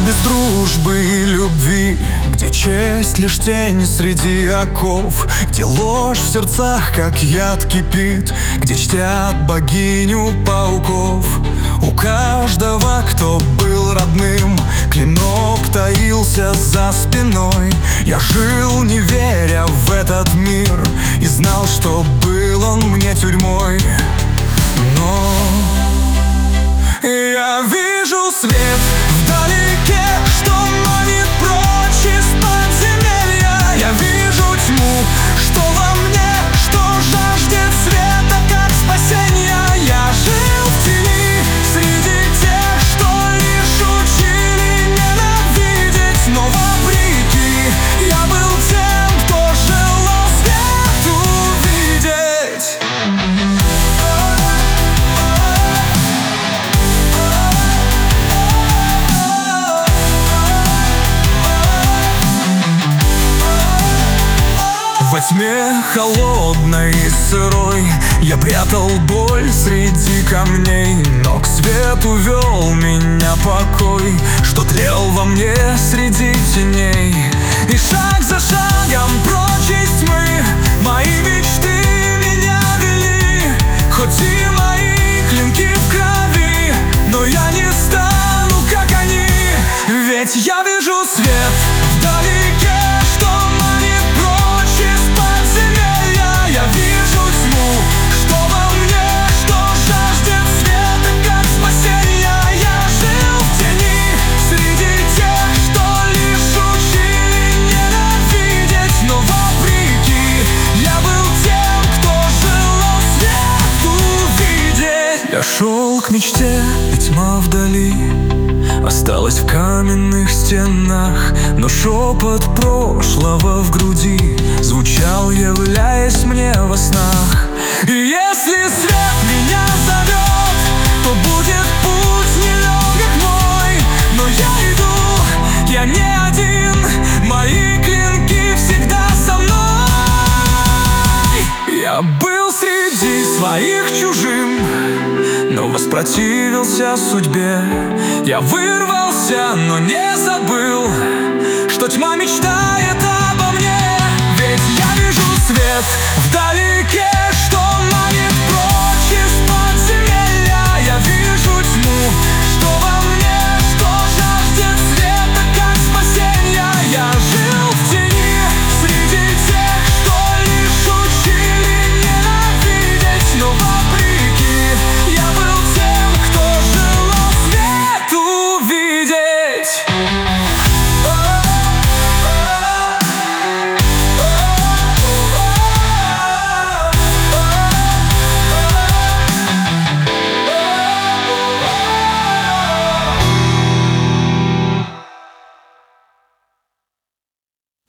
без дружбы и любви, где честь лишь тень среди оков, где ложь в сердцах, как яд, кипит, где чтят богиню пауков. У каждого, кто был родным, клинок таился за спиной. Я жил, не веря в этот мир, и знал, что был он мне тюрьмой. Но я вижу свет вдалеке, что манит прочь из подземелья. Я вижу тьму, что во мне, что жаждет света, как спасения. Я жил в тени среди тех, что лишь учили ненавидеть, но вопреки я был тем, кто желал свет увидеть. Во тьме холодной и сырой я прятал боль среди камней, но к свету вел меня покой, что тлел во мне среди теней. И шаг за шагом прочь из тьмы мои мечты меня вели. Хоть и мои клинки в крови, но я не стану, как они. Ведь я вижу свет вдалеке, что манит прочь из подземелья. Я вижу тьму, что во мне, что жаждет света, как спасения. Я жил в тени среди тех, что лишь учили ненавидеть, но вопреки я был тем, кто желал свет увидеть. Я шел к мечте, и тьма вдали осталась в каменных стенах, но шепот прошлого в груди звучал, являясь мне во снах. И если свет меня зовет, то будет путь нелегок мой, но я иду, я не один, мои клинки всегда со мной. Я был среди своих чужим, но воспротивился судьбе. Я вырвался, но не забыл, что тьма мечтает обо мне. Ведь я вижу свет вдалеке,